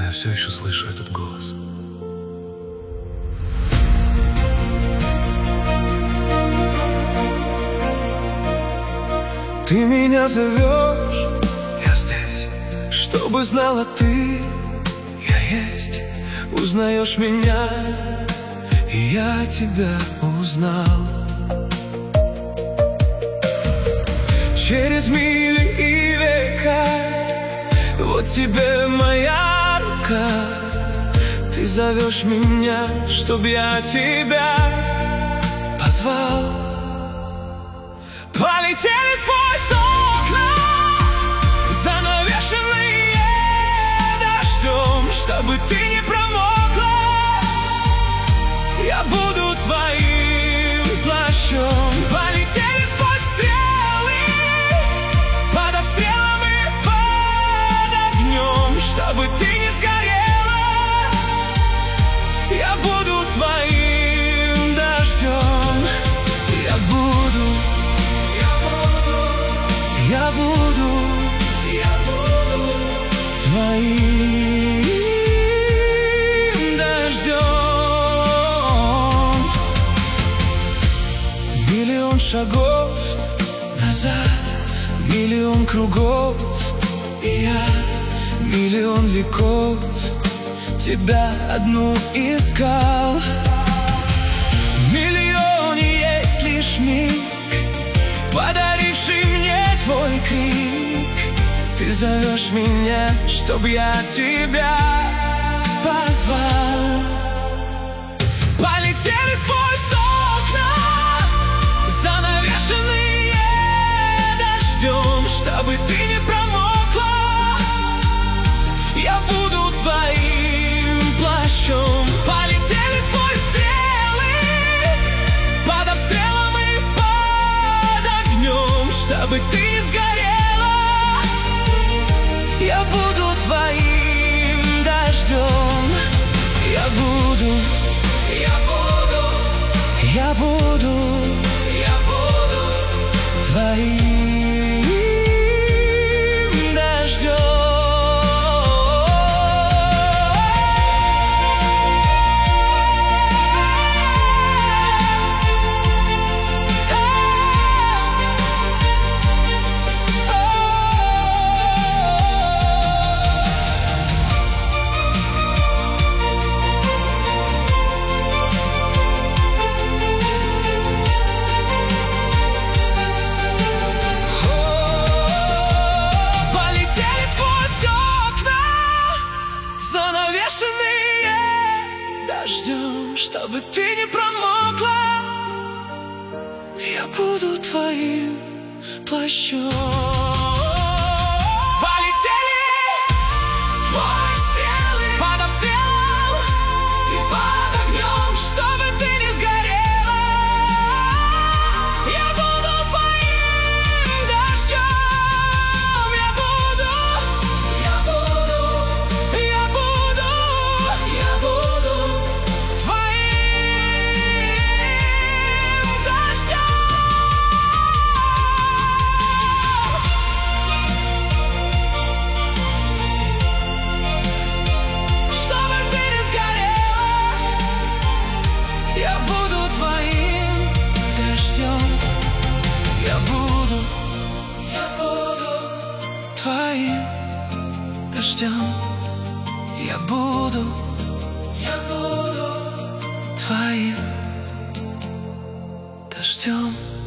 я все еще слышу этот голос. Ты меня зовешь, я здесь, чтобы знала ты, я есть. Узнаешь меня, и я тебя узнал. Через мили и века, вот тебе моя рука. Ты зовешь меня, чтоб я тебя позвал. Полетели сквозь окна, занавешенные дождем, чтобы ты не промокла. Я буду твоим плащом. Полетели сквозь стрелы, под обстрелом и под огнем, чтобы ты не сгорела. Я буду твоим дождем. Я буду твоим дождем. Миллион шагов назад, миллион кругов и яд, миллион веков тебя одну искал. В миллионе есть лишь миг, подаривший мне твой крик. Ты зовешь меня, чтоб я тебя позвал. Полетели сквозь окна, занавешенные дождем, чтобы ты не промокла. Я буду твоим плащом. Полетели сквозь стрелы, под обстрелом и под огнем, чтобы ты не сгорела. Я буду твоим дождем. Я буду твоим дождем. Дождем, чтобы ты не промокла. Я буду твоим плащом. Полетели сквозь стрелы, под обстрелом и под огнем, чтобы ты не сгорела. Я буду твоим дождем. Я буду твоим дождем. Я буду твоим дождем.